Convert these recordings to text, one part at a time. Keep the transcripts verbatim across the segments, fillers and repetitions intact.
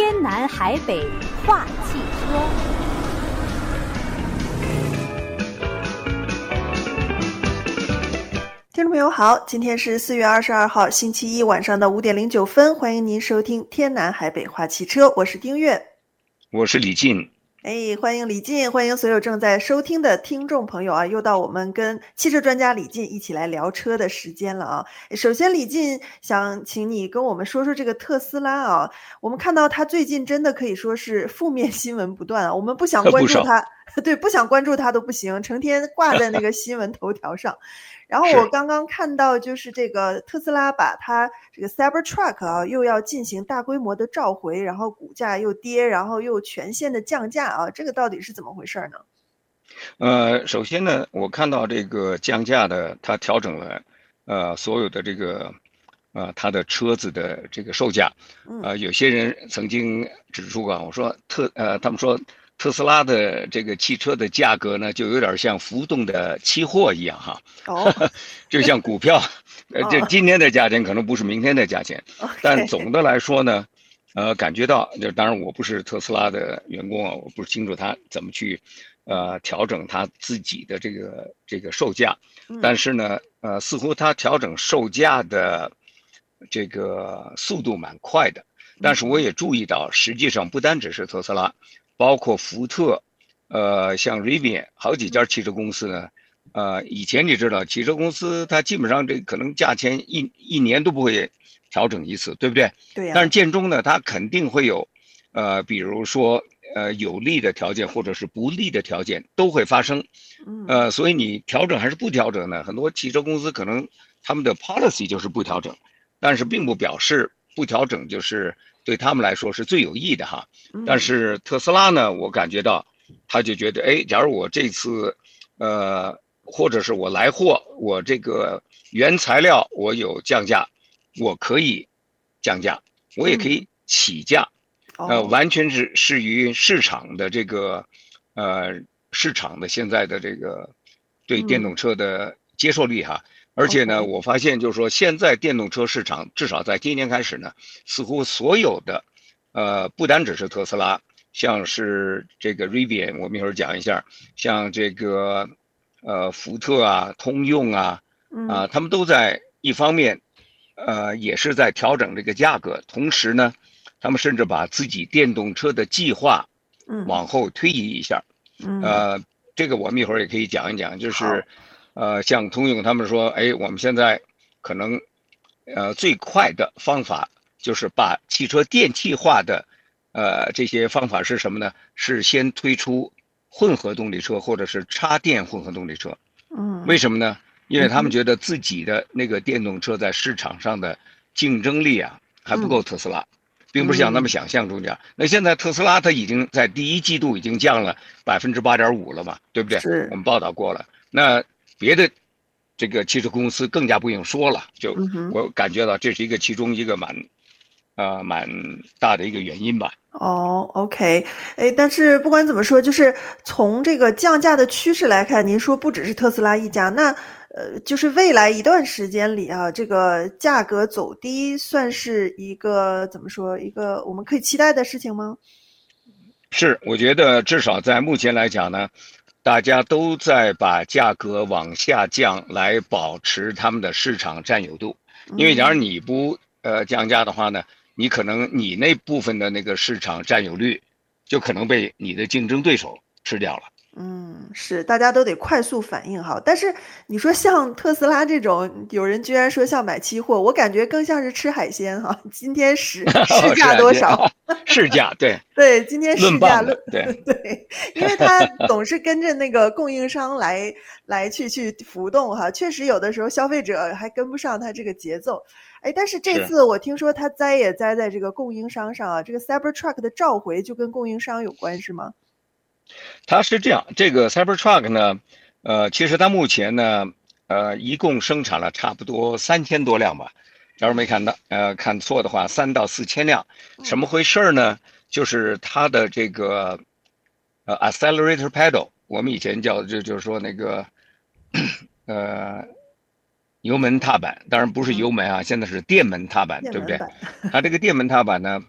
天南海北话汽车。 听众朋友好，今天是四月二十二号星期一晚上的五点零九分，欢迎您收听天南海北话汽车，我是丁月， 我是李进。 哎，欢迎李进，欢迎所有正在收听的听众朋友啊！又到我们跟汽车专家李进一起来聊车的时间了啊！首先，李进想请你跟我们说说这个特斯拉啊，我们看到它最近真的可以说是负面新闻不断啊，我们不想关注它，对，不想关注它都不行，成天挂在那个新闻头条上。然后我刚刚看到，就是这个特斯拉把它这个 Cybertruck 啊，又要进行大规模的召回，然后股价又跌，然后又全线的降价啊，这个到底是怎么回事呢？ 呃，首先呢，我看到这个降价的，它调整了，呃，所有的这个，呃，它的车子的这个售价。呃，有些人曾经指出过，我说特，呃，他们说。特斯拉的这个汽车的价格呢，就有点像浮动的期货一样哈， 哦， 就像股票，呃，这今天的价钱可能不是明天的价钱，但总的来说呢，呃，感觉到，就当然我不是特斯拉的员工啊，我不清楚他怎么去，呃，调整他自己的这个这个售价，但是呢，呃，似乎他调整售价的这个速度蛮快的，但是我也注意到，实际上不单只是特斯拉。包括福特，呃，像 Rivian 好几家汽车公司呢，呃，以前你知道，汽车公司它基本上这可能价钱一一年都不会调整一次，对不对？ 对呀。 但是建中呢，它肯定会有，呃，比如说呃有利的条件或者是不利的条件都会发生，呃，所以你调整还是不调整呢？很多汽车公司可能他们的 policy 就是不调整，但是并不表示不调整就是对他们来说是最有益的哈。但是特斯拉呢，我感觉到，他就觉得，哎，假如我这次，呃，或者是我来货，我这个原材料我有降价，我可以降价，我也可以起价，呃，完全是适于市场的这个，呃，市场的现在的这个对电动车的接受力哈。而且呢，我发现就是说，现在电动车市场至少在今年开始呢，似乎所有的。呃，不单只是特斯拉，像是这个 Rivian， 我们一会儿讲一下，像这个呃福特啊、通用啊，啊，他们都在一方面，呃，也是在调整这个价格，同时呢，他们甚至把自己电动车的计划往后推移一下。呃，这个我们一会儿也可以讲一讲，就是呃，像通用他们说，哎，我们现在可能呃最快的方法。就是把汽车电气化的，呃，这些方法是什么呢？是先推出混合动力车或者是插电混合动力车。嗯，为什么呢？因为他们觉得自己的那个电动车在市场上的竞争力啊还不够特斯拉，并不是像他们想象中这样。那现在特斯拉它已经在第一季度已经降了百分之八点五了嘛，对不对？ 是。 我们报道过了。那别的这个汽车公司更加不用说了，就我感觉到这是一个其中一个蛮。呃，蛮大的一个原因吧。 哦 ，OK， 哎，但是不管怎么说，就是从这个降价的趋势来看，您说不只是特斯拉一家，那呃，就是未来一段时间里啊，这个价格走低，算是一个怎么说，一个我们可以期待的事情吗？ 是，我觉得至少在目前来讲呢，大家都在把价格往下降，来保持他们的市场占有度。因为假如你不呃降价的话呢？你可能你那部分的那个市场占有率，就可能被你的竞争对手吃掉了。 嗯，是，大家都得快速反应哈。但是你说像特斯拉这种，有人居然说像买期货，我感觉更像是吃海鲜哈。今天市市价多少？ 市价对对，今天市价论对对，因为它总是跟着那个供应商来来去去浮动哈。确实有的时候消费者还跟不上它这个节奏。哎，但是这次我听说它栽也栽在这个供应商上啊，这个 Cybertruck 的召回就跟供应商有关是吗？ 它是这样，这个 Cybertruck 呢，呃，其实它目前呢，呃，一共生产了差不多三千多辆吧，假如没看到，呃，看错的话，三到四千辆。什么回事呢？就是它的这个，呃，accelerator pedal， 我们以前叫就就是说那个，呃，油门踏板，当然不是油门啊，现在是电门踏板，对不对？它这个电门踏板呢，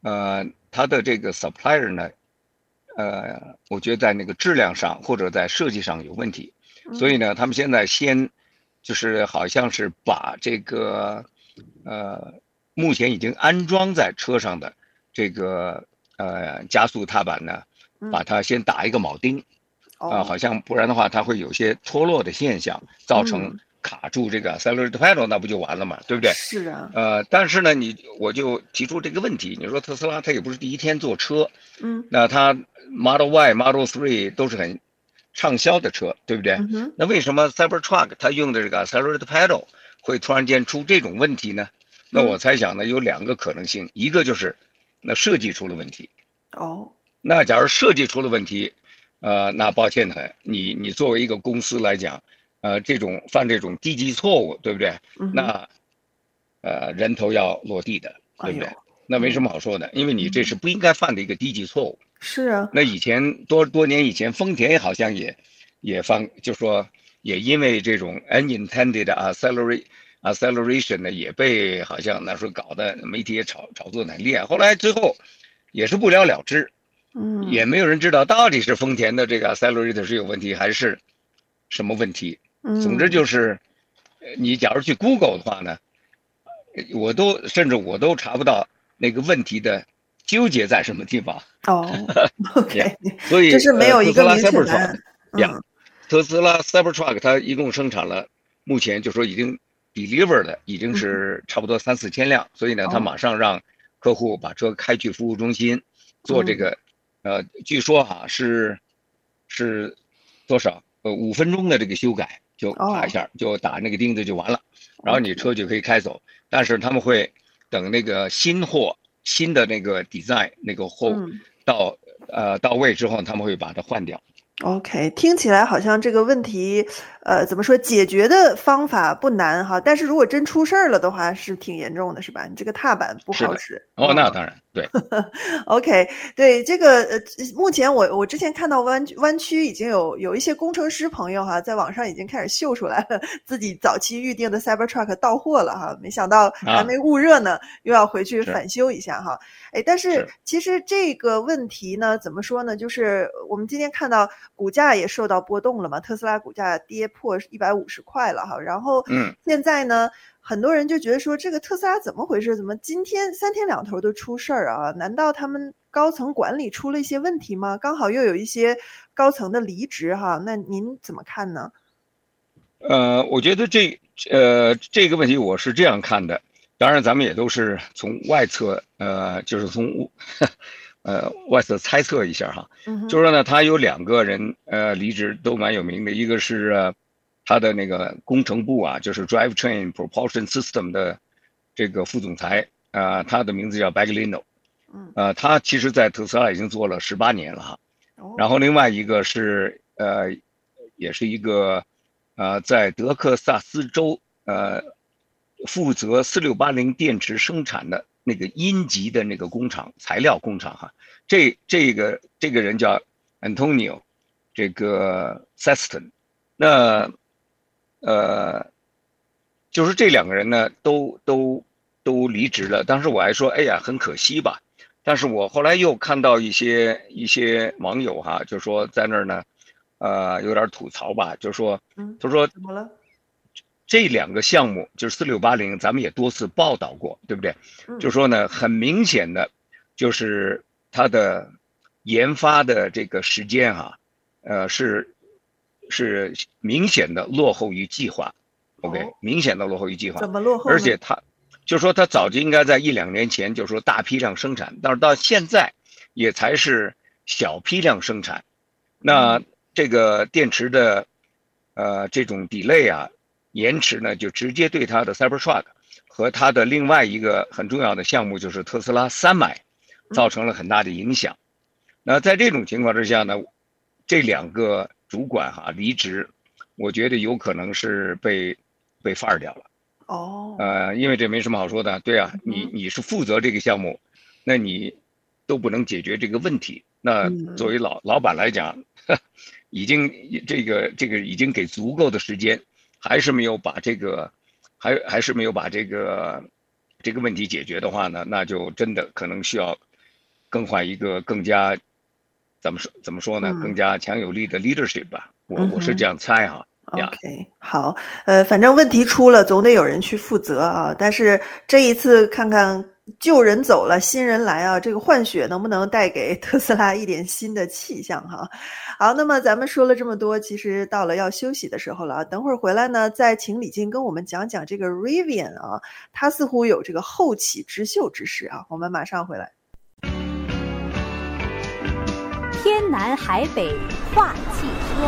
呃，它的这个 supplier 呢，呃，我觉得在那个质量上或者在设计上有问题，所以呢，他们现在先就是好像是把这个呃目前已经安装在车上的这个呃加速踏板呢，把它先打一个铆钉，啊、好像不然的话它会有些脱落的现象，造成卡住这个 accelerator pedal，那不就完了嘛，对不对？ 是啊。 呃，但是呢，你我就提出这个问题，你说特斯拉它也不是第一天做车， 嗯， 那它 Model Y、Model three 都是很畅销的车，对不对？ 嗯、 那为什么 Cybertruck 它用的这个 accelerator pedal 会突然间出这种问题呢？那我猜想呢，有两个可能性，一个就是那设计出了问题。 哦， 那假如设计出了问题，呃，那抱歉的，你你作为一个公司来讲，呃，这种犯这种低级错误，对不对？ 嗯、 那呃，人头要落地的，对不对？ 哎、 那没什么好说的，因为你这是不应该犯的一个低级错误。 是啊。 那以前多多年以前，丰田好像也也犯，就说也因为这种 unintended accelerate acceleration 呢，也被好像那时候搞的媒体也炒炒作很厉害。后来最后也是不了了之， 嗯， 也没有人知道到底是丰田的这个 accelerator 是有问题还是什么问题。 嗯， 总之就是，你假如去 Google 的话呢，我都甚至我都查不到那个问题的纠结在什么地方。 哦，OK， 所以就是没有一个明确答案。 呀，特斯拉 Cybertruck 它一共生产了，目前就说已经 deliver 的已经是差不多三四千辆，所以呢，他马上让客户把车开去服务中心做这个，呃，据说哈是是多少？呃，五分钟的这个修改就打一下，就打那个钉子就完了，然后你车就可以开走。但是他们会等那个新货新的那个 design 那个货到呃到位之后，他们会把它换掉。 OK， 听起来好像这个问题，呃，怎么说，解决的方法不难哈，但是如果真出事儿了的话，是挺严重的，是吧？你这个踏板不好使。 哦，那当然，对。 OK， 对这个呃，目前我我之前看到湾湾区已经有有一些工程师朋友哈，在网上已经开始秀出来了自己早期预定的 Cybertruck 到货了哈，没想到还没捂热呢，啊、又要回去返修一下哈。哎，但是其实这个问题呢，怎么说呢？就是我们今天看到股价也受到波动了嘛，特斯拉股价跌破一百五十块了哈，然后现在呢，很多人就觉得说这个特斯拉怎么回事？怎么今天三天两头都出事儿啊？难道他们高层管理出了一些问题吗？刚好又有一些高层的离职哈，那您怎么看呢？ 呃，我觉得这呃这个问题我是这样看的。当然，咱们也都是从外侧，呃，就是从，呃，外侧猜测一下哈。嗯、就是说呢，他有两个人，呃，离职都蛮有名的，一个是、呃、他的那个工程部啊，就是 Drivetrain Propulsion System 的这个副总裁，啊、呃，他的名字叫 Baglino， 呃，他其实在特斯拉已经做了十八年了哈。哦、然后另外一个是，呃，也是一个，呃，在德克萨斯州，呃。负责四六八零电池生产的那个阴极的那个工厂，材料工厂哈，这这个这个人叫 Antonio， 这个 Sexton， 那呃，就是这两个人呢，都都都离职了。当时我还说，哎呀，很可惜吧。但是我后来又看到一些一些网友哈，就说在那儿呢，呃，有点吐槽吧，就说，他说怎么了？ 这两个项目就是四六八零，咱们也多次报道过，对不对？就说呢，很明显的，就是它的研发的这个时间哈、啊，呃，是是明显的落后于计划。OK，、哦、明显的落后于计划。 怎么落后呢？ 而且它就说它早就应该在一两年前就说大批量生产，但是到现在也才是小批量生产。那这个电池的呃这种 delay 啊。延迟呢，就直接对它的 Cybertruck 和它的另外一个很重要的项目，就是特斯拉三百，造成了很大的影响。那在这种情况之下呢，这两个主管哈、啊、离职，我觉得有可能是被被 fire 掉了。 哦， 呃，因为这没什么好说的，对啊，你你是负责这个项目，那你都不能解决这个问题。那作为老老板来讲，已经这个这个已经给足够的时间。还是没有把这个，还还是没有把这个这个问题解决的话呢，那就真的可能需要更换一个更加怎么说怎么说呢、 嗯、 更加强有力的 leadership 吧，我、嗯、我是这样猜哈。 OK， 好，呃，反正问题出了，总得有人去负责啊。但是这一次看看旧人走了，新人来啊，这个换血能不能带给特斯拉一点新的气象哈？好，那么咱们说了这么多，其实到了要休息的时候了啊。等会儿回来呢，再请李静跟我们讲讲这个 Rivian 啊，它似乎有这个后起之秀之势啊。我们马上回来。 天南海北话汽车。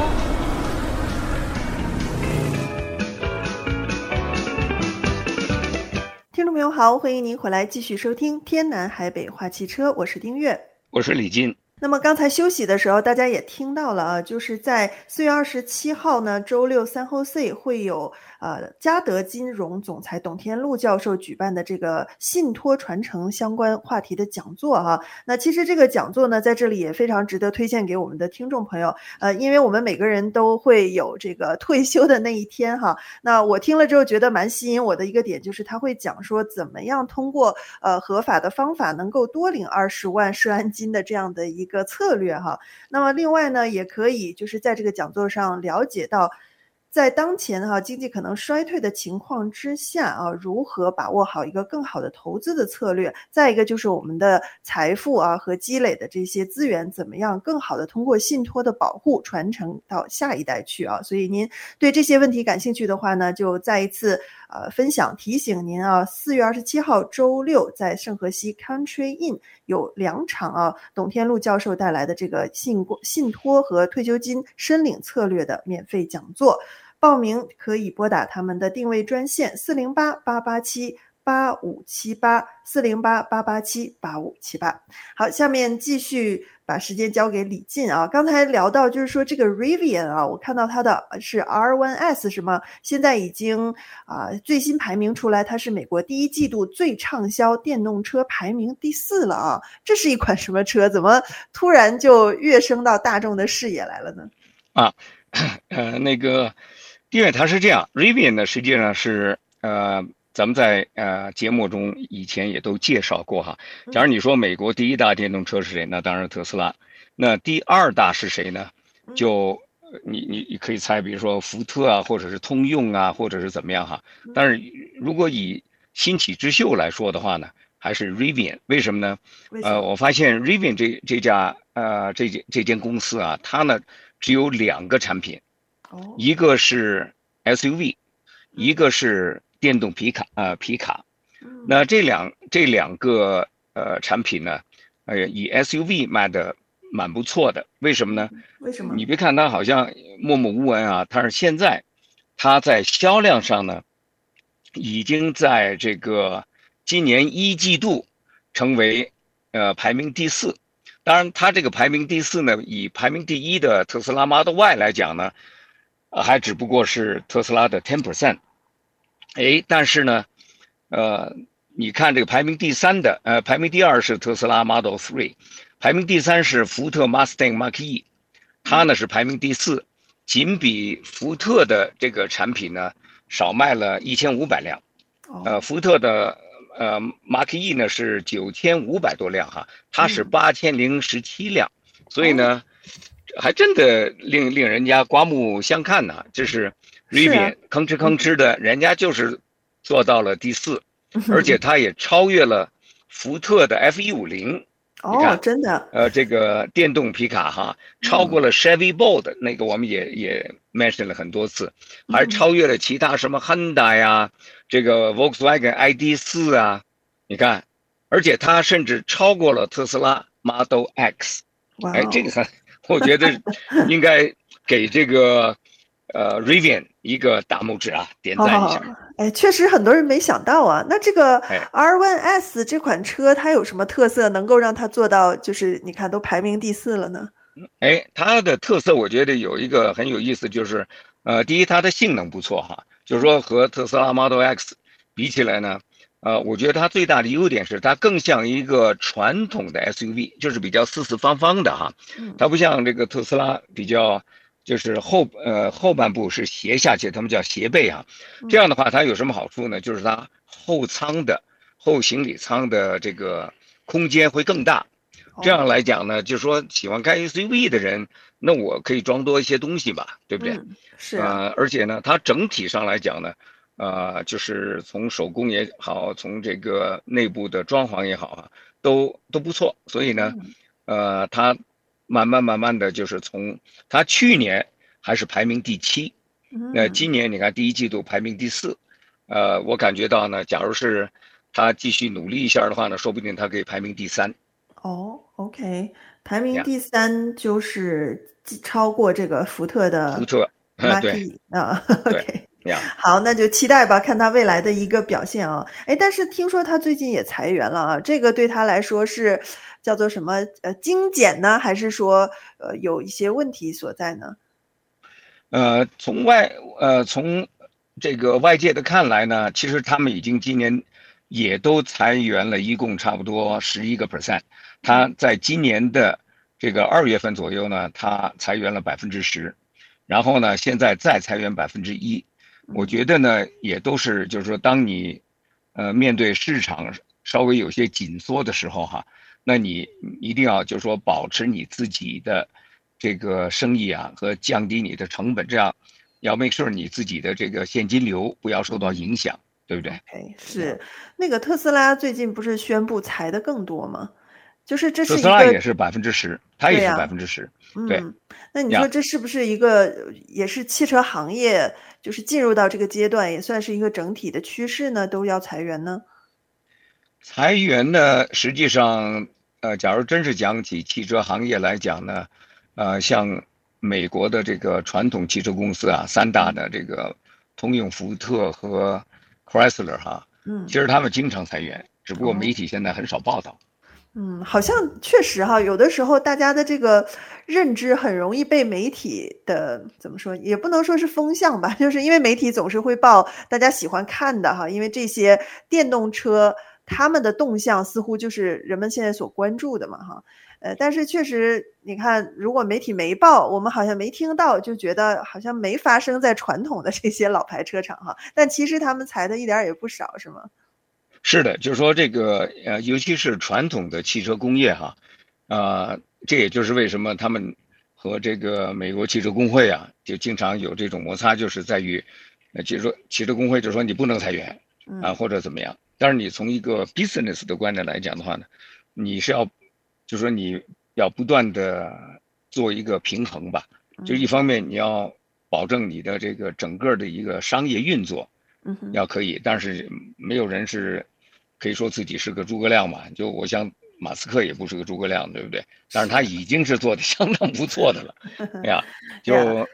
听众朋友好，欢迎您回来继续收听天南海北话汽车，我是丁月， 我是李金。 那么刚才休息的时候，大家也听到了啊，就是在四月二十七号呢，周六三 Jose 会有呃嘉德金融总裁董天禄教授举办的这个信托传承相关话题的讲座哈。那其实这个讲座呢，在这里也非常值得推荐给我们的听众朋友，呃，因为我们每个人都会有这个退休的那一天哈。那我听了之后觉得蛮吸引我的一个点，就是他会讲说怎么样通过呃合法的方法能够多领二十万社安金的这样的一个策略哈。那么另外呢，也可以就是在这个讲座上了解到，在当前哈经济可能衰退的情况之下啊，如何把握好一个更好的投资的策略。再一个就是我们的财富啊和积累的这些资源，怎么样更好的通过信托的保护传承到下一代去啊。所以您对这些问题感兴趣的话呢，就再一次呃分享提醒您啊，四月二十七号周六在圣荷西 Country Inn 有两场啊董天禄教授带来的这个信信托和退休金申领策略的免费讲座。报名可以拨打他们的定位专线四零八八八七八五七八 四零八八八七八五七八。好，下面继续把时间交给李进啊。刚才聊到就是说这个 Rivian 啊，我看到它的是 R 一 S 是吗？现在已经啊最新排名出来，它是美国第一季度最畅销电动车排名第四了啊。这是一款什么车？怎么突然就跃升到大众的视野来了呢？ 啊，呃，那个。因为它是这样 ，Rivian 呢实际上是呃，咱们在呃节目中以前也都介绍过哈。假如你说美国第一大电动车是谁，那当然是特斯拉。那第二大是谁呢？就你你你可以猜，比如说福特啊，或者是通用啊，或者是怎么样哈。但是如果以新起之秀来说的话呢，还是 Rivian。为什么呢？呃，我发现 Rivian 这这家呃这这这间公司啊，它呢只有两个产品。一个是 S U V， 一个是电动皮卡呃皮卡。那这两这两个呃产品呢，呃以 S U V 卖的蛮不错的。为什么呢？ 为什么？ 你别看它好像默默无闻啊，但是现在它在销量上呢，已经在这个今年一季度成为呃排名第四。当然，它这个排名第四呢，以排名第一的特斯拉 Model Y 来讲呢。呃，还只不过是特斯拉的 百分之十， 哎，但是呢，呃，你看这个排名第三的，呃，排名第二是特斯拉 Model 三，排名第三是福特 Mustang Mach-E， 它呢是排名第四，仅比福特的这个产品呢少卖了一千五百辆，呃，福特的呃 Mach-E 呢是九千五百多辆哈，它是八千零十七辆，所以呢。还真的令令人家刮目相看呢，这是 Rivian 吭哧吭哧的，人家就是做到了第四，而且它也超越了福特的 F 一五零。 哦，真的。 呃，这个电动皮卡哈，超过了 Chevy Bolt，嗯、那个我们也也 mention 了很多次，还超越了其他什么 Honda 呀，这个 Volkswagen I D 四啊，你看，而且它甚至超过了特斯拉 Model X。 哇、 哎，这个很。我觉得应该给这个呃 Rivian 一个大拇指啊，点赞一下。 哦、哎，确实很多人没想到啊。那这个 R 一 S 这款车它有什么特色，能够让它做到就是你看都排名第四了呢？ 哎，它的特色我觉得有一个很有意思，就是呃，第一它的性能不错哈，就是说和特斯拉 Model X 比起来呢。呃，我觉得它最大的优点是它更像一个传统的 S U V， 就是比较四四方方的哈，它不像这个特斯拉比较就是后呃后半部是斜下去，他们叫斜背啊。这样的话它有什么好处呢？就是它后舱的后行李舱的这个空间会更大， 这样来讲呢，就是说喜欢开 S U V 的人，那我可以装多一些东西吧，对不对？ 嗯，是啊， 呃，而且呢，它整体上来讲呢，呃，就是从手工也好，从这个内部的装潢也好啊，都都不错。所以呢， 嗯呃，它慢慢慢慢的就是从它去年还是排名第七，那嗯。 今年你看第一季度排名第四，呃，我感觉到呢，假如是它继续努力一下的话呢，说不定它可以排名第三。 哦，OK，排名呀， 第三就是超过这个福特的福特，对 Mach-E 啊对 ，OK， 呀。 好，那就期待吧，看他未来的一个表现啊。哎，但是听说他最近也裁员了啊，这个对他来说是叫做什么呃精简呢，还是说呃有一些问题所在呢？ 呃，从外呃从这个外界的看来呢，其实他们已经今年也都裁员了，一共差不多十一个 percent。他嗯在今年的这个二月份左右呢，他裁员了百分之十，然后呢，现在再裁员百分之一。我嗯觉得呢，也都是就是说，当你呃面对市场稍微有些紧缩的时候哈，那你一定要就是说保持你自己的这个生意啊和降低你的成本，这样要 make sure 你自己的这个现金流不要受到嗯影响，对不对？ ，OK， 呀， 是那个特斯拉最近不是宣布裁的更多吗？就是这特是一个斯拉也是百分之十，它也是百对呀， 分之十，对嗯，那你说呀。 这是不是一个呃也是汽车行业就是进入到这个阶段，也算是一个整体的趋势呢？都要裁员呢？ 裁员呢，实际上，呃，假如真是讲起汽车行业来讲呢，呃，像美国的这个传统汽车公司啊，三大嗯的这个通用、福特和 Chrysler 哈，其嗯， 实他们经常裁员，只不过媒哦， 体现在很少报道。 嗯，好像确实哈，有的时候大家的这个认知很容易被媒体的怎么说，也不能说是风向吧，就是因为媒体总是会报大家喜欢看的哈，因为这些电动车他们的动向似乎就是人们现在所关注的嘛哈。呃，但是确实你看，如果媒体没报，我们好像没听到，就觉得好像没发生在传统的这些老牌车厂哈，但其实他们裁的一点儿也不少，是吗？ 是的，就是说这个呃，尤其是传统的汽车工业哈，啊、这也就是为什么他们和这个美国汽车工会啊，就经常有这种摩擦，就是在于，呃，就是说汽车工会就说你不能裁员啊， 嗯或者怎么样。但是你从一个 business 的观点来讲的话呢，你是要，就是说你要不断的做一个平衡吧，就一嗯方面你要保证你的这个整个的一个商业运作。 嗯哼。 要可以，但是没有人是可以说自己是个诸葛亮嘛。就我想马斯克也不是个诸葛亮，对不对？但是他已经是做的相当不错的了，呀， 呀就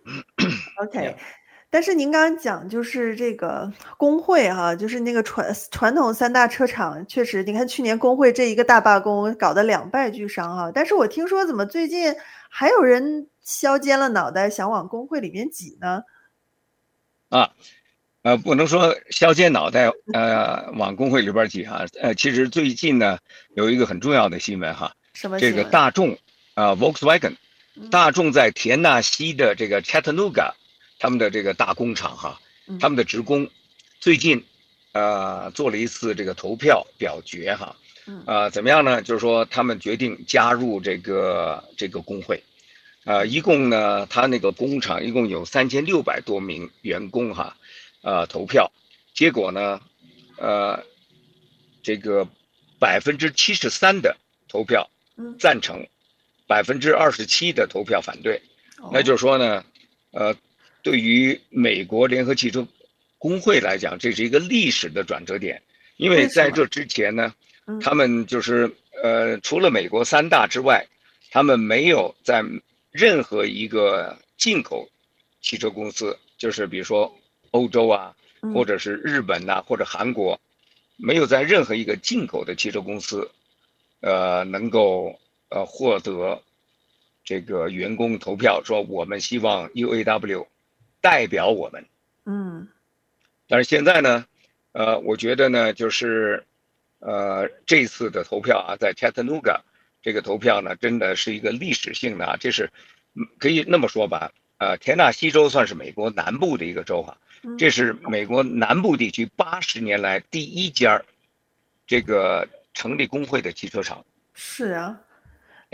，OK。 呀， 但是您刚刚讲就是这个工会哈，就是那个传传统三大车厂，确实你看去年工会这一个大罢工，搞得两败俱伤哈。但是我听说怎么最近还有人削尖了脑袋想往工会里面挤呢？ 啊。呃，不能说削尖脑袋，呃，往工会里边挤哈。呃，其实最近呢，有一个很重要的新闻哈，这个什么新闻？ 大众啊，Volkswagen， 嗯大众在田纳西的这个 Chattanooga，他们的这个大工厂哈，他嗯们的职工最近呃做了一次这个投票表决哈， 嗯呃，怎么样呢？就是说他们决定加入这个这个工会，呃，一共呢，他那个工厂一共有三千六百多名员工哈。呃，投票，结果呢，呃，这个百分之七十三的投票嗯， 赞成，百分之二十七的投票反对。那就哦， 是说呢，呃，对于美国联合汽车工会来讲，这是一个历史的转折点，因为为什么？ 在这之前呢， 嗯他们就是呃，除了美国三大之外，他们没有在任何一个进口汽车公司，就是比如说欧洲啊，或嗯者是日本呐、或者韩国，没有在任何一个进口的汽车公司，呃，能够呃获得这个员工投票，说我们希望 U A W 代表我们。 嗯但是现在呢，呃，我觉得呢，就是呃这次的投票啊，在 Chattanooga 这个投票呢，真的是一个历史性的啊，这是嗯可以那么说吧，呃，田纳西州算是美国南部的一个州哈、这嗯， 是美国南部地区八十年来第一家这个成立工会的汽车厂。 是啊，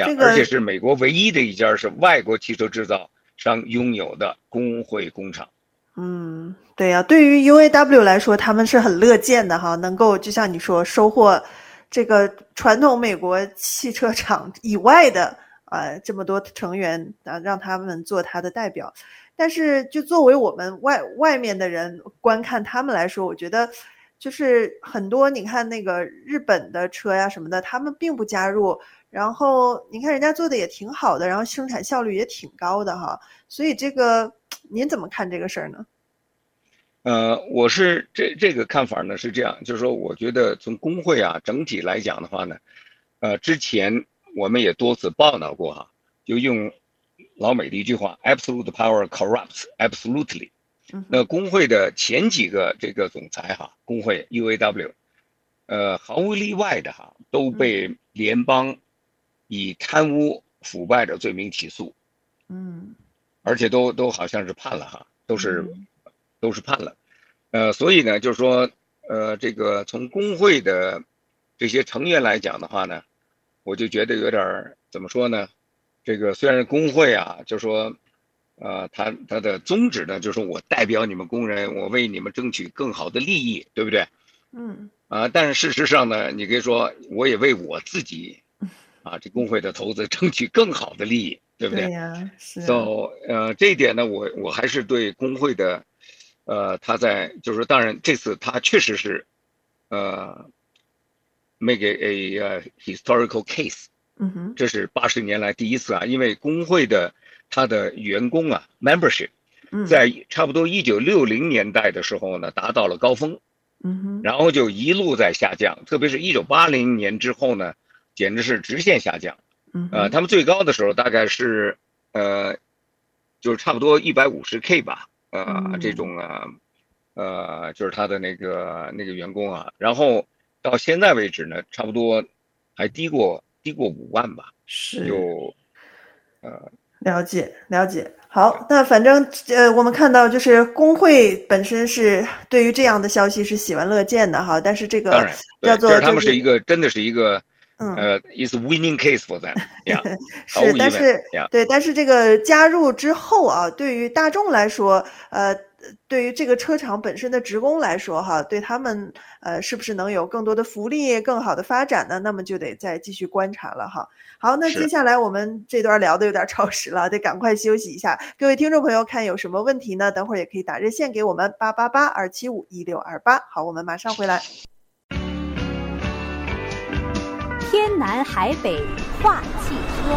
这个而且是美国唯一的一家是外国汽车制造商拥有的工会工厂。 嗯，对呀、啊，对于 U A W 来说，他们是很乐见的哈，能够就像你说，收获这个传统美国汽车厂以外的呃这么多成员啊，让他们做他的代表。但是就作为我们外外面的人观看他们来说，我觉得就是很多你看那个日本的车呀什么的，他们并不加入。然后你看人家做的也挺好的，然后生产效率也挺高的哈，所以这个您怎么看这个事儿呢？ 呃，我是这这个看法呢是这样，就是说，我觉得从工会啊整体来讲的话呢，呃，之前我们也多次报道过哈，就用老美的一句话 ，absolute power corrupts absolutely。那工会的前几个这个总裁哈，工会 U A W， 呃，毫无例外的哈，都被联邦以贪污腐败的罪名起诉， 嗯， 而且都都好像是判了哈，都是、嗯、都是判了，呃，所以呢，就是说，呃，这个从工会的这些成员来讲的话呢，我就觉得有点怎么说呢？这个虽然工会啊，就说，呃，他他的宗旨呢，就是说我代表你们工人，我为你们争取更好的利益，对不对？ 嗯， 啊、呃，但是事实上呢，你可以说我也为我自己。啊，这工会的投资争取更好的利益，对不对？ 对呀，是啊。 So， 呃，这一点呢，我我还是对工会的，呃，他在就是当然这次他确实是，呃，make a, a historical case， 嗯哼， 这是八十年来第一次啊，因为工会的他的员工啊 membership， 在差不多一九六零年代的时候呢，达到了高峰， 嗯哼， 然后就一路在下降，特别是一九八零年之后呢。简直是直线下降，呃，他们最高的时候大概是，呃，就是差不多一百五十 K 吧，呃，这种啊，呃，就是他的那个那个员工啊，然后到现在为止呢，差不多还低过低过五万吧， 是， 就，呃， 了解了解。好，那反正呃，我们看到就是工会本身是对于这样的消息是喜闻乐见的哈，但是这个叫做、就是、 他们是一个真的是一个。 嗯， 呃 ，is winning case for them， yeah， 是，但是、 yeah. 对，但是这个加入之后啊，对于大众来说，呃，对于这个车厂本身的职工来说，哈，对他们呃，是不是能有更多的福利、更好的发展呢？那么就得再继续观察了哈。好，那接下来我们这段聊的有点超时了，得赶快休息一下。各位听众朋友，看有什么问题呢？等会儿也可以打热线给我们八八八二七五一六二八。好，我们马上回来。 天南海北话汽车，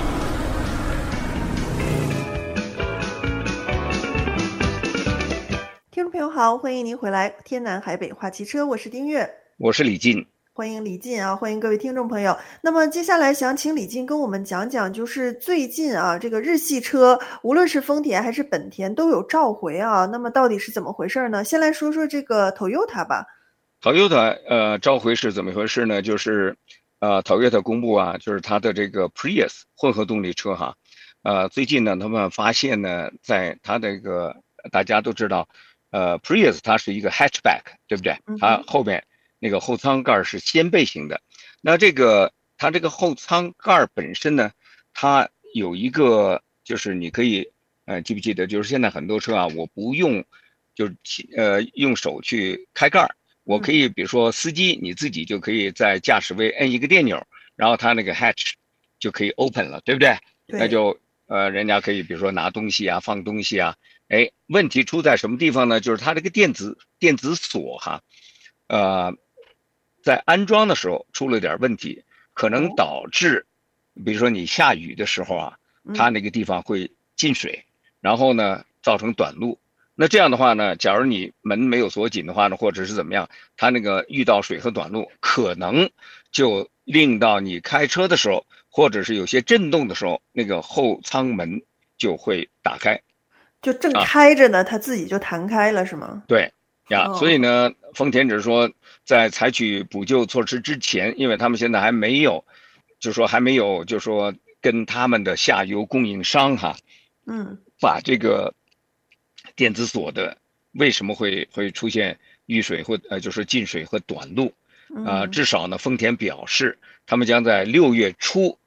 听众朋友好，欢迎您回来。天南海北话汽车，我是丁月， 我是李进。 欢迎李进啊，欢迎各位听众朋友。那么接下来想请李进跟我们讲讲，就是最近啊，这个日系车，无论是丰田还是本田都有召回啊。那么到底是怎么回事呢？先来说说这个 Toyota 吧。 Toyota 呃召回是怎么回事呢？就是。呃 ，Toyota 公布啊，就是它的这个 Prius 混合动力车哈，呃，最近呢，他们发现呢，在它这个大家都知道，呃 ，Prius 它是一个 hatchback， 对不对？它后面那个后舱盖是掀背型的。那这个它这个后舱盖本身呢，它有一个就是你可以，呃，记不记得？就是现在很多车啊，我不用，就是呃用手去开盖。我可以，比如说司机你自己就可以在驾驶位摁一个电钮，然后它那个 hatch 就可以 open 了，对不对？ 对。 那就呃，人家可以比如说拿东西啊，放东西啊。哎，问题出在什么地方呢？就是它这个电子电子锁哈，呃，在安装的时候出了点问题，可能导致，比如说你下雨的时候啊，它那个地方会进水，然后呢造成短路。那这样的话呢，假如你门没有锁紧的话呢，或者是怎么样，它那个遇到水和短路，可能就令到你开车的时候，或者是有些震动的时候，那个后舱门就会打开， 就正开着呢，啊、它自己就弹开了，是吗？ 对呀，哦、所以呢，丰田只是说在采取补救措施之前，因为他们现在还没有，就是说还没有，就是说跟他们的下游供应商哈， 嗯， 把这个。电子锁的为什么会会出现遇水或呃就是进水和短路啊、呃？至少呢，丰田表示他们将在六月初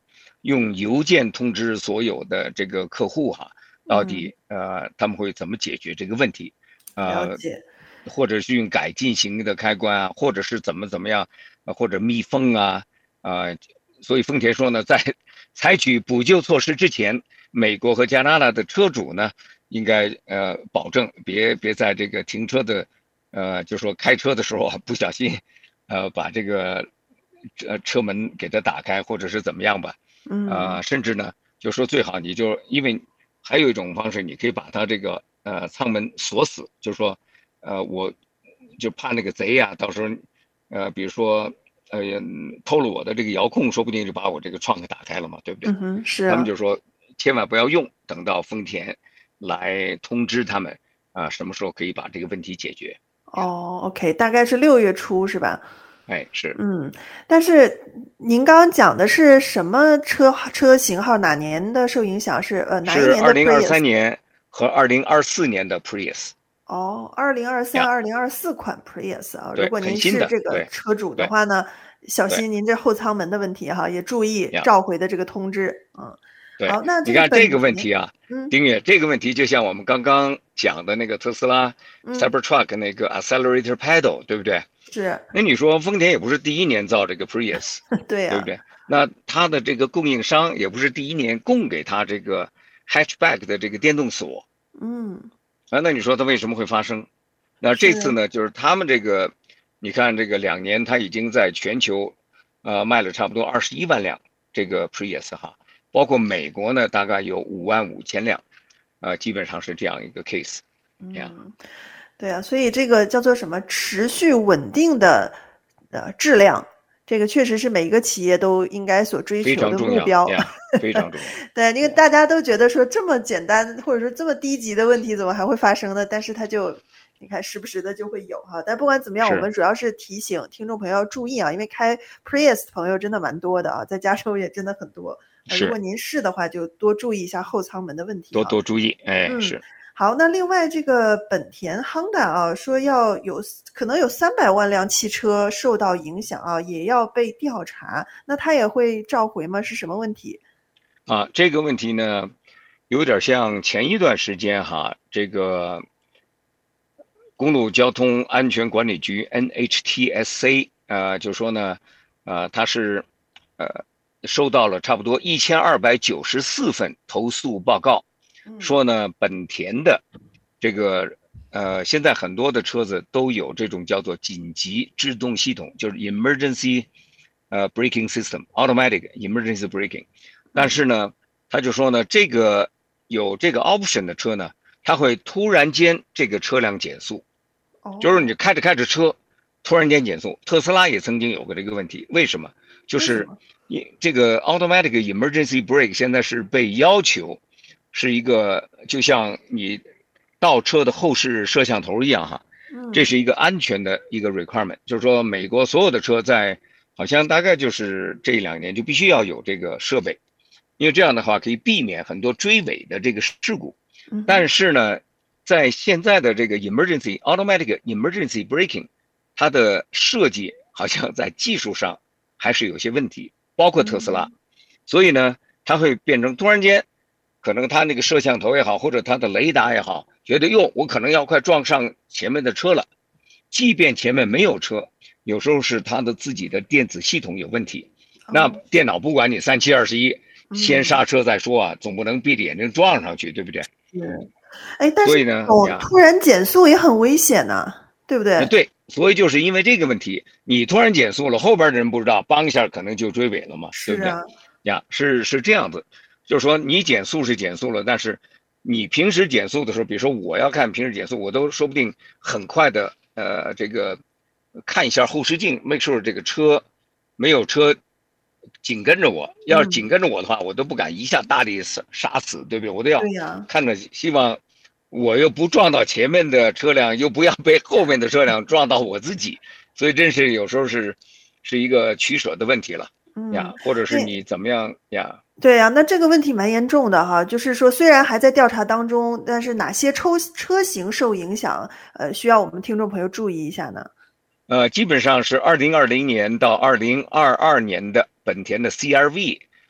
用邮件通知所有的这个客户哈，到底、嗯、呃他们会怎么解决这个问题？ 呃，了解。 或者是用改进型的开关啊，或者是怎么怎么样，或者密封啊，啊、呃，所以丰田说呢，在采取补救措施之前，美国和加拿大的车主呢，应该呃保证别别在这个停车的，呃，就说开车的时候不小心，呃，把这个呃车门给它打开，或者是怎么样吧， 嗯， 呃，甚至呢，就说最好你就因为还有一种方式，你可以把它这个呃舱门锁死，就是说。呃，我就怕那个贼呀、啊，到时候，呃，比如说，呃，偷了我的这个遥控，说不定就把我这个窗给打开了嘛，对不对？ 嗯哼，是、啊。 他们就说，千万不要用，等到丰田来通知他们啊、呃，什么时候可以把这个问题解决。 哦 ，OK， 大概是六月初是吧？ 哎，是。 嗯，但是您刚刚讲的是什么车车型号？哪年的受影响？是呃哪一年的 Prius？ 是二零二三年和二零二四年的 Prius。 哦，二零二三、二零二四款 Prius 啊，如果您是这个车主的话呢，小心您这后舱门的问题哈，也注意召回的这个通知。嗯， 对。 好，那你看这个问题啊， 嗯， 丁月，这个问题就像我们刚刚讲的那个特斯拉 Cybertruck 那个 Accelerator Pedal， 对不对？ 是。 那你说丰田也不是第一年造这个 Prius， 对呀、啊， 对不对？那它的这个供应商也不是第一年供给它这个 hatchback 的这个电动锁。 嗯。 啊，那你说它为什么会发生？那这次呢，就是他们这个，你看这个两年，它已经在全球，呃，卖了差不多二十一万辆这个 Prius 哈，包括美国呢，大概有五万五千辆，呃，基本上是这样一个 case。 嗯，对啊，所以这个叫做什么持续稳定的呃质量，这个确实是每一个企业都应该所追求的目标。 非常重要。 对，因为大家都觉得说这么简单或者说这么低级的问题怎么还会发生呢？但是它就你看时不时的就会有哈。但不管怎么样，我们主要是提醒听众朋友要注意啊，因为开 Prius 朋友真的蛮多的啊，在加州也真的很多。如果您是的话，就多注意一下后舱门的问题。 多多注意，哎， 嗯、 是。 好，那另外这个本田 Honda 啊，说要有可能有三百万辆汽车受到影响啊，也要被调查。那他也会召回吗？是什么问题？ 啊，这个问题呢，有点像前一段时间哈，这个公路交通安全管理局 N H T S A 呃，就说呢，呃，它是呃收到了差不多一千二百九十四份投诉报告。说呢，本田的这个呃，现在很多的车子都有这种叫做紧急制动系统，就是 emergency 呃 braking system，automatic emergency braking。但是呢，他就说呢，这个有这个 option 的车呢，它会突然间这个车辆减速，就是你开着开着车，突然间减速。特斯拉也曾经有过这个问题，为什么？就是这个 automatic emergency brake 现在是被要求。是一个就像你倒车的后视摄像头一样哈，这是一个安全的一个 requirement， 就是说美国所有的车在好像大概就是这两年就必须要有这个设备，因为这样的话可以避免很多追尾的这个事故。但是呢，在现在的这个 emergency automatic emergency braking， 它的设计好像在技术上还是有些问题，包括特斯拉，所以呢，它会变成突然间。可能他那个摄像头也好，或者他的雷达也好，觉得哟，我可能要快撞上前面的车了。即便前面没有车，有时候是他的自己的电子系统有问题。那电脑不管你三七二十一，先刹车再说啊，总不能闭着眼睛撞上去，对不对？ 嗯，哎，但是所以呢， 突然减速也很危险呐，对不对？ 对，所以就是因为这个问题，你突然减速了，后边的人不知道，梆一下可能就追尾了嘛，对不对？呀，是是这样子。就是说你减速是减速了，但是你平时减速的时候，比如说我要看平时减速，我都说不定很快的呃这个看一下后视镜 ，make sure 这个车没有车紧跟着我，要是紧跟着我的话，我都不敢一下大力刹死，对不对？我都要看着，希望我又不撞到前面的车辆，又不要被后面的车辆撞到我自己，所以真是有时候是是一个取舍的问题了。呀，或者是你怎么样呀？ 对呀、啊，那这个问题蛮严重的哈，就是说虽然还在调查当中，但是哪些抽车型受影响，呃，需要我们听众朋友注意一下呢？ 呃，基本上是二零二零年到二零二二年的本田的 C R V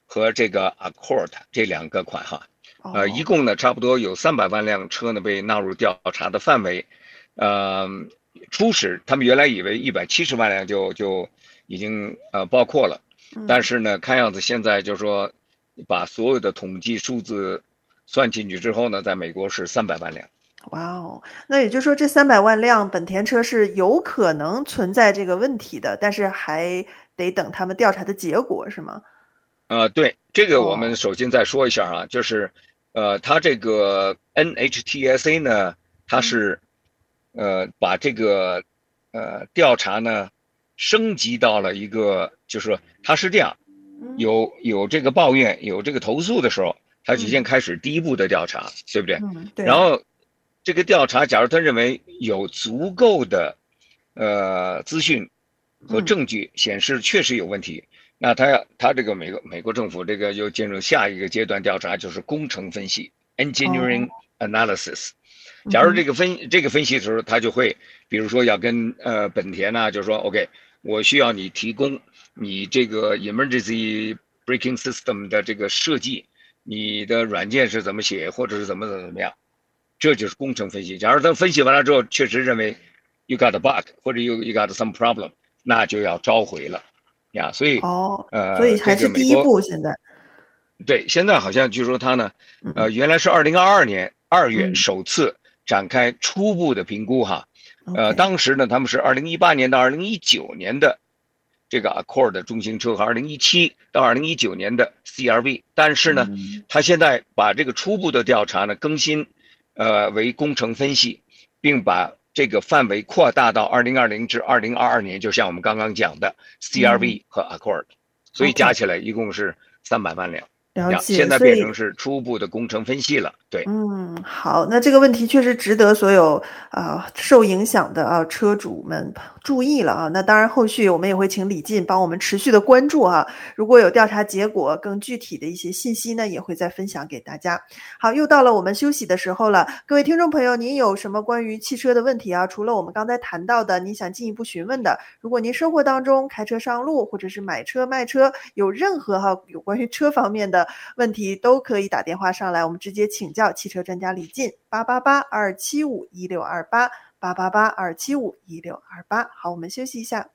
和这个 Accord 这两个款哈，呃， 哦一共呢差不多有三百万辆车呢被纳入调查的范围。呃，初始他们原来以为一百七十万辆就就已经呃包括了，但是呢，看样子现在就是说把所有的统计数字算进去之后呢，在美国是三百万辆。 哇哦，那也就是说这三百万辆本田车是有可能存在这个问题的，但是还得等他们调查的结果，是吗？ 呃，对，这个我们哦， 首先再说一下啊，就是，呃，它这个 N H T S A 呢，它嗯是，呃，把这个，呃，调查呢升级到了一个，就是说它是这样， 嗯有有这个抱怨，有这个投诉的时候，它就先嗯开始第一步的调查，对不对？ 嗯，对， 然后这个调查，假如他认为有足够的，呃，资讯和嗯证据显示确实有问题。那他要他这个美国美国政府这个又进入下一个阶段调查，就是工程分析哦， （engineering analysis）。假如嗯哼， 这个分这个分析的时候，他就会比如说要跟呃本田呐、就是说 OK，我需要你提供你这个 emergency braking system 的这个设计，你的软件是怎么写，或者是怎么怎么怎么样，这就是工程分析。假如他分析完了之后，确实认为 you got a bug 或者 you you got some problem，那就要召回了。呀，所以， 哦，所以呃，这还是个美国第一步，现在， 对现在好像据说他呢，呃， 嗯原来是二零二二年二月嗯首次展开初步的评估哈，呃， ，OK， 当时呢他们是二零一八年到二零一九年的这个 Accord 的中型车和二零一七到二零一九年的 C R V，但是呢， 嗯他现在把这个初步的调查呢更新，呃，为工程分析，并把这个范围扩大到二零二零至二零二二年，就像我们刚刚讲的 C R 嗯 V 和 Accord。所以加 ，OK， 起来一共是三百万辆呀， 了解， 现在所以变成是初步的工程分析了。对， 嗯，好，那这个问题确实值得所有啊、受影响的啊车主们注意了啊。那当然，后续我们也会请李进帮我们持续的关注哈、如果有调查结果，更具体的一些信息呢，也会再分享给大家。好，又到了我们休息的时候了，各位听众朋友，您有什么关于汽车的问题啊？除了我们刚才谈到的，您想进一步询问的，如果您生活当中开车上路，或者是买车卖车，有任何哈有关于车方面的问题，都可以打电话上来，我们直接请教汽车专家李进，八八八二七五一六二八，八八八二七五一六二八。好，我们休息一下。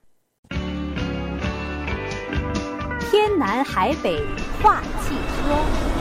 天南海北话汽车。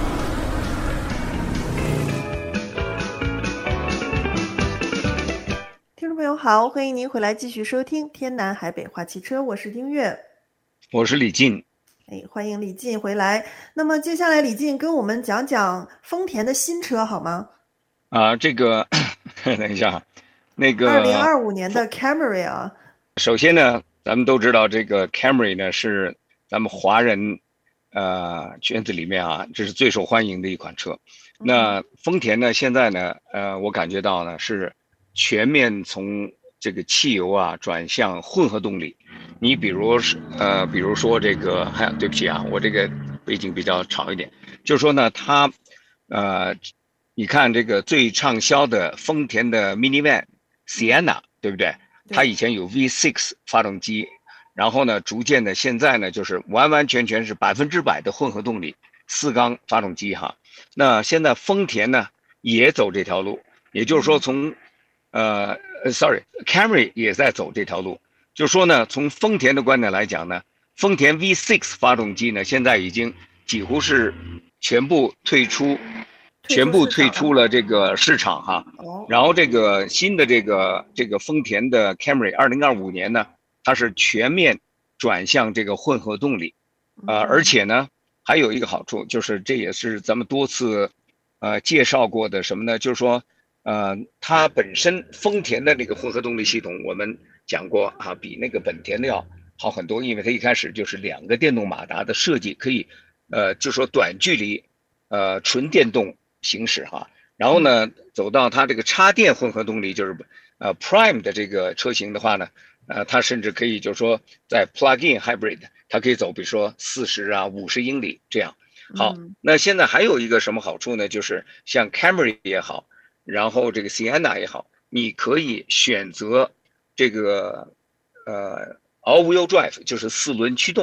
听众朋友好，欢迎您回来继续收听《天南海北话汽车》，我是丁月。 我是李进。 哎，欢迎李进回来。那么接下来，李进跟我们讲讲丰田的新车好吗？ 啊，这个等一下，那个二零二五年的 Camry 啊， 首先呢，咱们都知道这个 Camry 呢是咱们华人呃圈子里面啊，这是最受欢迎的一款车。那丰田呢，现在呢，呃，我感觉到呢是全面从这个汽油啊转向混合动力。你比如是呃，比如说这个，哎，对不起啊，我这个背景比较吵一点，就是说呢，它呃，你看这个最畅销的丰田的 minivan Sienna，对不对？它以前有 V 六 发动机，然后呢，逐渐的现在呢，就是完完全全是百分之百的混合动力四缸发动机哈。那现在丰田呢也走这条路，也就是说从呃，sorry，Camry 也在走这条路。就是说呢，从丰田的观点来讲呢，丰田 V 六 发动机呢，现在已经几乎是全部退出，全部退出了这个市场哈。然后这个新的这个这个丰田的 Camry 二零二五年呢，它是全面转向这个混合动力，呃，而且呢还有一个好处，就是这也是咱们多次呃介绍过的什么呢？就是说，呃，它本身丰田的那个混合动力系统，我们讲过啊，比那个本田的要好很多，因为它一开始就是两个电动马达的设计，可以，呃，就说短距离，呃，纯电动行驶哈。然后呢，走到它这个插电混合动力，就是呃 Prime 的这个车型的话呢，呃，它甚至可以就是说在 Plug-in Hybrid，它可以走，比如说四十啊、五十英里这样。好，那现在还有一个什么好处呢？就是像 Camry 也好，然后这个 Sienna 也好，你可以选择这个呃 All-Wheel Drive，就是四轮驱动。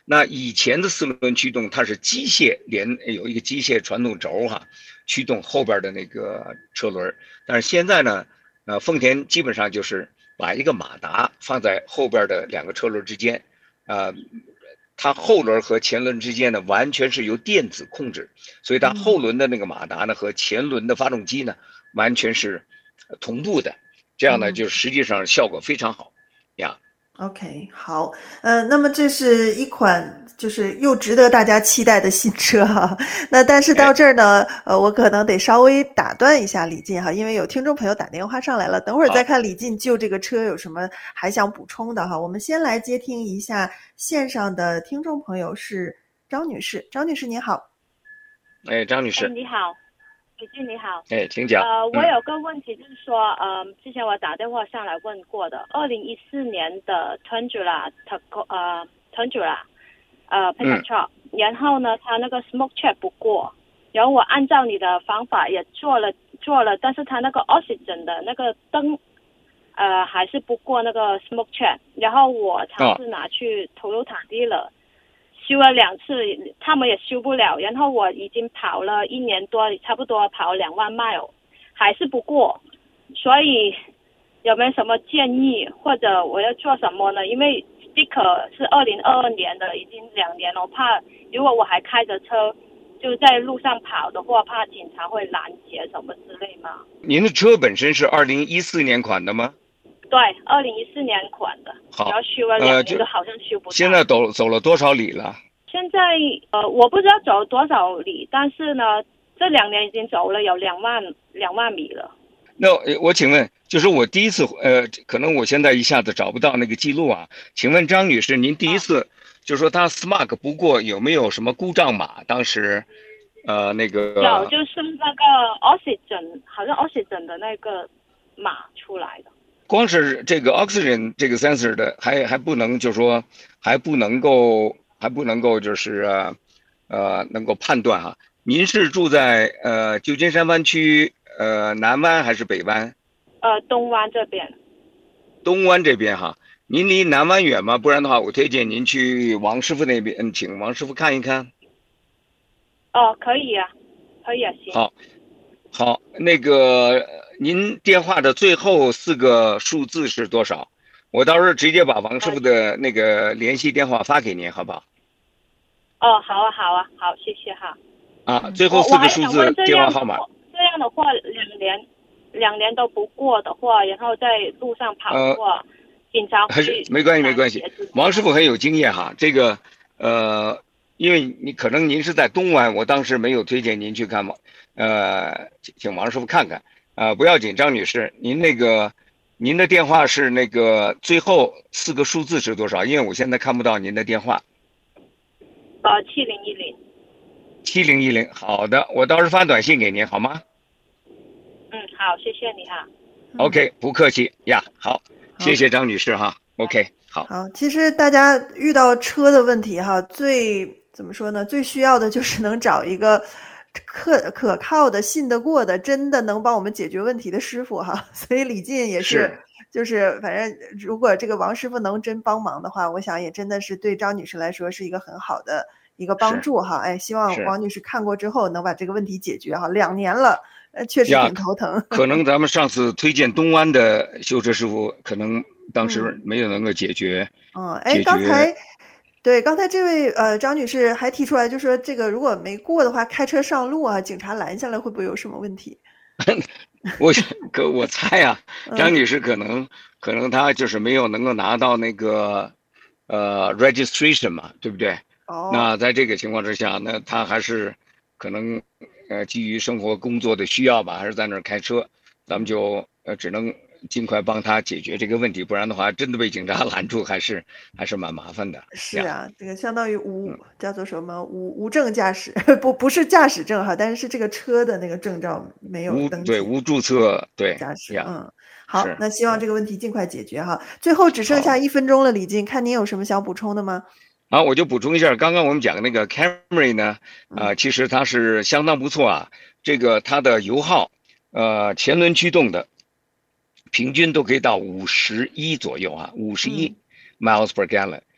那以前的四轮驱动它是机械连有一个机械传动轴哈、啊，驱动后边的那个车轮，但是现在呢，呃，丰田基本上就是把一个马达放在后边的两个车轮之间，呃，它后轮和前轮之间呢完全是由电子控制，所以它后轮的那个马达呢和前轮的发动机呢完全是同步的，这样呢就实际上效果非常好呀。 OK， 好，呃，那么这是一款就是又值得大家期待的新车哈。那但是到这儿呢，呃，我可能得稍微打断一下李进哈，因为有听众朋友打电话上来了，等会儿再看李进就这个车有什么还想补充的哈。我们先来接听一下线上的听众朋友是张女士，张女士您好。 哎，张女士， 哎、你好。李进你好， 哎，请讲。 呃，我有个问题，就是说，呃，之前我打电话上来问过的，二零一四年的 Tundra， 呃 Tundra， 呃 pickup truck，、嗯、然后呢，它那个 smoke check 不过，然后我按照你的方法也做了做了，但是它那个 oxygen 的那个灯，呃，还是不过那个 smoke check， 然后我尝试拿去 Toyota dealer。哦修了两次，他们也修不了。然后我已经跑了一年多，差不多跑两万 mile， 还是不过。所以有没有什么建议，或者我要做什么呢？因为 sticker 是二零二二年的，已经两年了，我怕如果我还开着车就在路上跑的话，怕警察会拦截什么之类吗？ 您的车本身是二零一四年款的吗？ 对，二零一四年款的， 好， 然后修了两年都好像修不到。 现在走走了多少里了？ 现在呃，我不知道走多少里，但是呢，这两年已经走了有两万两万米了。 那我请问，就是我第一次呃，可能我现在一下子找不到那个记录啊，请问张女士，您第一次、啊、就说它 Smart 不过有没有什么故障码？当时呃那个有，就是那个 Oxygen， 好像 Oxygen 的那个码出来的。 光是这个 oxygen 这个 sensor 的还还不能，就是说还不能够还不能够就是呃呃能够判断哈。您是住在呃旧金山湾区呃南湾还是北湾？ 呃东湾这边。 东湾这边哈，您离南湾远吗？不然的话，我推荐您去王师傅那边，请王师傅看一看。 哦，可以啊，可以啊，行。 好，好，那个。您电话的最后四个数字是多少？我到时候直接把王师傅的那个联系电话发给您，好不好？ 哦，好啊，好啊，好，谢谢哈。 啊，最后四个数字电话号码。 这样的话，两年两年都不过的话，然后在路上跑的话，呃、警察还是没关系，没关系。王师傅很有经验哈，这个呃，因为你可能您是在东湾，我当时没有推荐您去看嘛，呃，请王师傅看看。啊、呃，不要紧，张女士，您那个，您的电话是那个最后四个数字是多少？因为我现在看不到您的电话。 呃，七零一零。 七零一零，好的，我到时候发短信给您，好吗？ 嗯，好，谢谢你哈。 OK， 不客气呀，好，谢谢张女士哈。OK， 好。 好，其实大家遇到车的问题哈，最怎么说呢？最需要的就是能找一个。可可靠的、信得过的、真的能帮我们解决问题的师傅哈，所以李进也是，是就是反正如果这个王师傅能真帮忙的话，我想也真的是对张女士来说是一个很好的一个帮助哈。哎，希望王女士看过之后能把这个问题解决哈。两年了，呃，确实挺头疼。 可能咱们上次推荐东湾的修车师傅，可能当时没有能够解决。 嗯，哎，刚才。对，刚才这位呃张女士还提出来，就说这个如果没过的话，开车上路啊，警察拦下来会不会有什么问题？ 我可我猜啊，张女士可能、嗯、可能她就是没有能够拿到那个呃 registration 嘛，对不对？哦。那在这个情况之下，那她还是可能呃基于生活工作的需要吧，还是在那儿开车，咱们就呃只能。尽快帮他解决这个问题，不然的话，真的被警察拦住，还是还是蛮麻烦的。 是啊，这个相当于无、嗯、叫做什么无无证驾驶，不不是驾驶证哈，但是是这个车的那个证照没有登记， 对，无注册对驾驶。嗯，好，那希望这个问题尽快解决哈。最后只剩下一分钟了，李进，看您有什么想补充的吗？ 好，我就补充一下，刚刚我们讲的那个 Camry 呢，啊、呃，其实它是相当不错啊，这个它的油耗，呃，前轮驱动的。平均都可以到五十一左右啊，五十一 miles per gallon，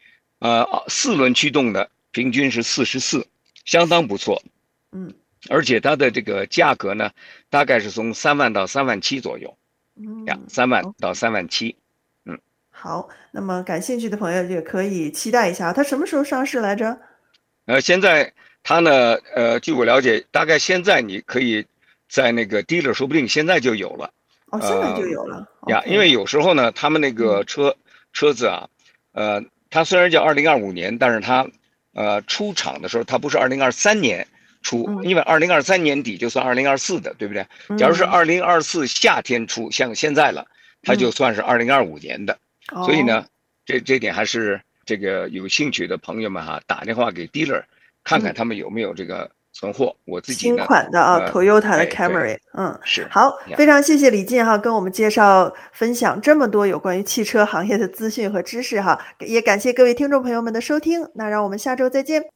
呃，四轮驱动的平均是四十四，相当不错。 嗯， 而且它的这个价格呢，大概是从三万到三万七左右。 嗯呀，三万到三万七。嗯， 好，那么感兴趣的朋友也可以期待一下，它什么时候上市来着？ 呃，现在它呢，呃，据我了解，大概现在你可以在那个 dealer 说不定现在就有了。 哦，现在就有了。 呀， OK 因为有时候呢，他们那个嗯车、车子啊，呃，它虽然叫二零二五年，但是它呃出厂的时候，它不是二零二三年出， 嗯因为二零二三年底就算二零二四的，对不对？假如是嗯二零二四夏天出，像现在了，它就嗯算是二零二五年的。 哦所以呢，这这点还是这个有兴趣的朋友们哈，打电话给 dealer 看看嗯他们有没有这个存货。我自己新呢， 款的啊呃 ，Toyota 的哎对 Camry，嗯， 是好， 呀非常谢谢李进哈，跟我们介绍分享这么多有关于汽车行业的资讯和知识哈，也感谢各位听众朋友们的收听，那让我们下周再见。